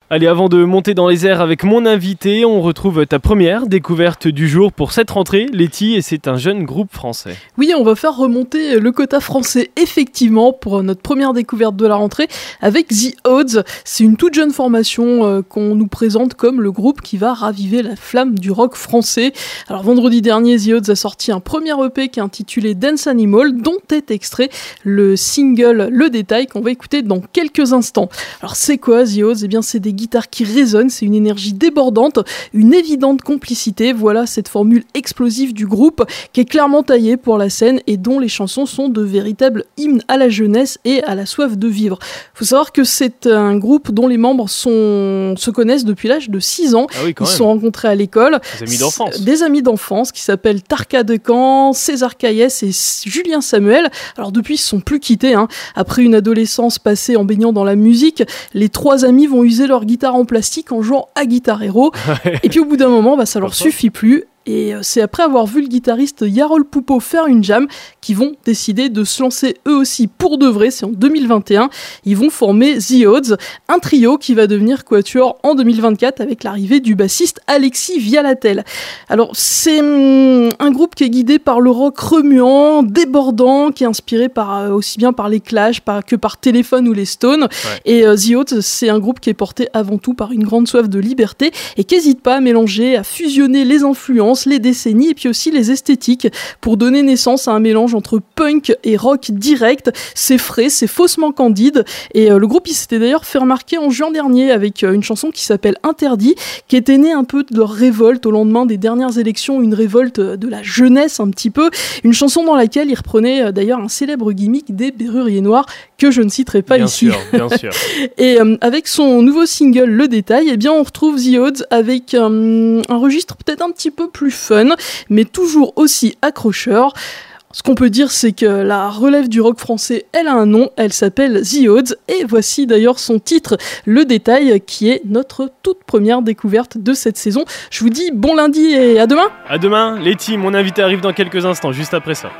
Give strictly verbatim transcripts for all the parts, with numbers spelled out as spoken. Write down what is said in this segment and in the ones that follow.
Allez, avant de monter dans les airs avec mon invité, on retrouve ta première découverte du jour pour cette rentrée, Letty, et c'est un jeune groupe français. Oui, on va faire remonter le quota français, effectivement, pour notre première découverte de la rentrée avec The Odds. C'est une toute jeune formation euh, qu'on nous présente comme le groupe qui va raviver la flamme du rock français. Alors, vendredi dernier, The Odds a sorti un premier E P qui est intitulé Dance Animal, dont est extrait le single Le Détail qu'on va écouter dans quelques instants. Alors, c'est quoi The Odds ? Eh bien, c'est des guitare qui résonne, c'est une énergie débordante, une évidente complicité. Voilà cette formule explosive du groupe qui est clairement taillée pour la scène et dont les chansons sont de véritables hymnes à la jeunesse et à la soif de vivre. Faut savoir que c'est un groupe dont les membres sont... se connaissent depuis l'âge de six ans. Ah oui, quand Ils même. se sont rencontrés à l'école. Des amis d'enfance. Des amis d'enfance qui s'appellent Tarka Decamp, César Caillès et Julien Samuel. Alors depuis, ils se sont plus quittés. Hein. Après une adolescence passée en baignant dans la musique, les trois amis vont user leur guitare en plastique en jouant à Guitar Hero. Et puis au bout d'un moment, bah, ça leur suffit plus. Et c'est après avoir vu le guitariste Yarol Poupeau faire une jam qu'ils vont décider de se lancer eux aussi pour de vrai. C'est en deux mille vingt et un. Ils vont former The Odds, un trio qui va devenir quatuor en deux mille vingt-quatre avec l'arrivée du bassiste Alexis Vialatel. Alors c'est hum, un groupe qui est guidé par le rock remuant, débordant, qui est inspiré par, euh, aussi bien par les Clash par, que par Téléphone ou les Stones. Ouais. Et euh, The Odds, c'est un groupe qui est porté avant tout par une grande soif de liberté et qui n'hésite pas à mélanger, à fusionner les influences, les décennies et puis aussi les esthétiques pour donner naissance à un mélange entre punk et rock direct. C'est frais, c'est faussement candide et euh, le groupe il s'était d'ailleurs fait remarquer en juin dernier avec euh, une chanson qui s'appelle Interdit, qui était née un peu de leur révolte au lendemain des dernières élections, une révolte de la jeunesse un petit peu, une chanson dans laquelle ils reprenaient euh, d'ailleurs un célèbre gimmick des Berruriers Noirs que je ne citerai pas bien ici. Sûr, bien sûr. Et euh, avec son nouveau single Le Détail, eh bien on retrouve The Odds avec euh, un registre peut-être un petit peu plus fun, mais toujours aussi accrocheur. Ce qu'on peut dire, c'est que la relève du rock français, elle a un nom, elle s'appelle The Odds, et voici d'ailleurs son titre, Le Détail, qui est notre toute première découverte de cette saison. Je vous dis bon lundi et à demain. À demain, Letty, mon invité arrive dans quelques instants, juste après ça.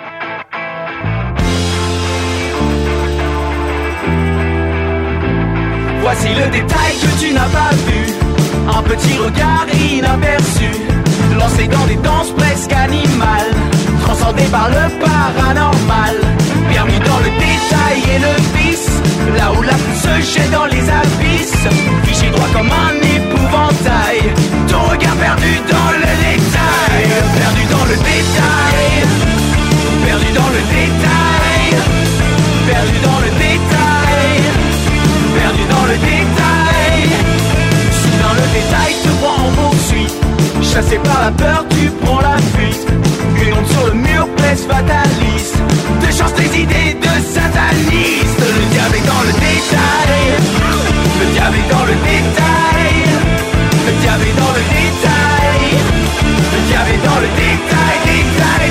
Voici le détail que tu n'as pas vu, un petit regard inaperçu, lancé dans des danses presque animales, transcendé par le paranormal, permis dans le détail et le vice, là où la foule se jette dans les abysses, fiché droit comme un épouvantail, ton regard perdu dans le détail, perdu dans le détail, perdu dans le détail, perdu dans le détail, perdu dans le détail, si dans le détail te prend en poursuite, chassé par la peur, tu prends la fuite. Une onde sur le mur, blesse fataliste. De chance tes idées de sataniste. Le diable est dans le détail. Le diable est dans le détail. Le diable est dans le détail. Le diable est dans le détail. Détail,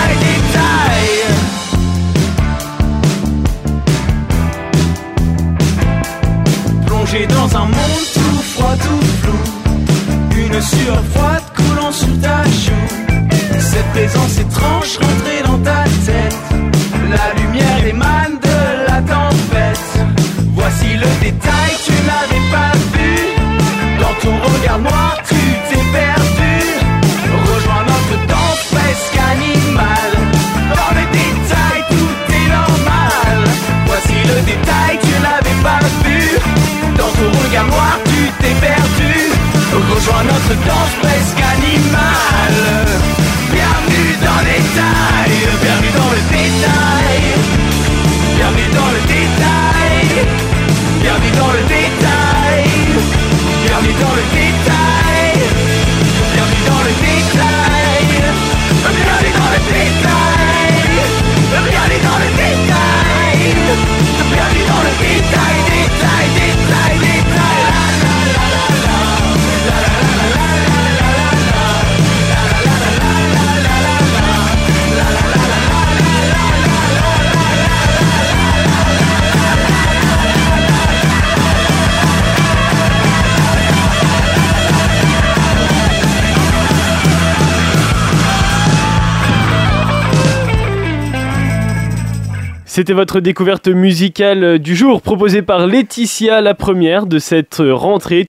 détail, détail. Plongé dans un monde tout froid, tout flou. Une sueur froide coulant sur ta joue. Cette présence étrange rentrée dans ta tête. La lumière émane de la tempête. Voici le détail, tu n'avais pas vu. Dans ton regard noir, tu t'es perdu. Rejoins notre danse presque animale. Dans le détail, tout est normal. Voici le détail, tu n'avais pas vu. Dans ton regard noir, tu t'es perdu. Rejoins notre danse presque animale. Bienvenue dans les détails, bienvenue dans le détail, bienvenue dans le détail, bienvenue dans le détail, bienvenue dans le détail, bienvenue dans le détail, bienvenue dans le détail, bienvenue dans le détail, bienvenue dans le détail, détail, détail, détail, la la la la la la la la la. C'était votre découverte musicale du jour proposée par Laetitia, la première de cette rentrée.